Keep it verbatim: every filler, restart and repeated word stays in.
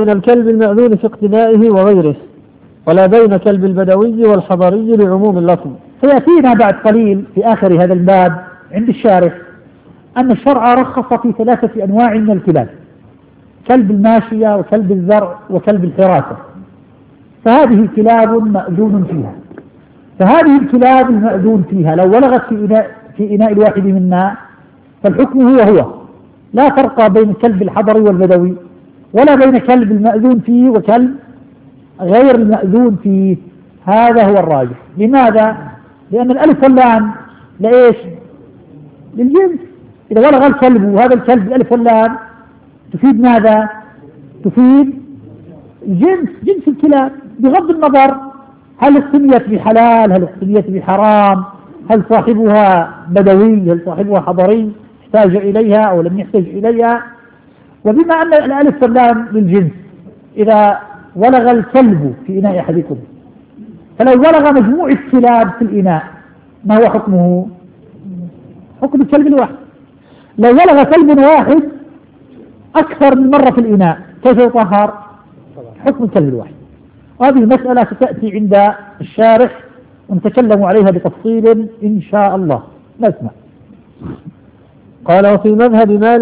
بين الكلب المأذون في اقتنائه وغيره، ولا بين كلب البدوي والحضري لعموم اللفظ. سيأتينا بعد قليل في آخر هذا الباب عند الشارح أن الشرع رخص في ثلاثة أنواع من الكلاب: كلب الماشية وكلب الزرع وكلب الحراسة. فهذه كلاب مأذون فيها. فهذه الكلاب المأذون فيها لو ولغت في إناء, في إناء الواحد منا فالحكم هو هو، لا فرق بين كلب الحضري والبدوي، ولا بين كلب المأذون فيه وكلب غير المأذون فيه. هذا هو الراجح. لماذا؟ لأن الألف واللام لإيش؟ للجنس. إذا ولغ الكلب وهذا الكلب الألف واللام تفيد ماذا؟ تفيد الجنس، جنس الكلاب، بغض النظر هل اقتنيت بحلال، هل اقتنيت بحرام، هل صاحبها بدوي، هل صاحبها حضري، احتاج إليها أو لم يحتاج إليها. وبما أن الألف واللام للجنس، إذا ولغ الكلب في إناء أحدكم فلو ولغ مجموع الكلاب في الإناء ما هو حكمه؟ حكم الكلب الواحد. لو ولغ كلب واحد أكثر من مرة في الإناء كيف يطهر؟ حكم الكلب الواحد. هذه المسألة ستأتي عند الشارح ونتكلم عليها بتفصيل إن شاء الله. نسمع. قال: وفي مذهب مالك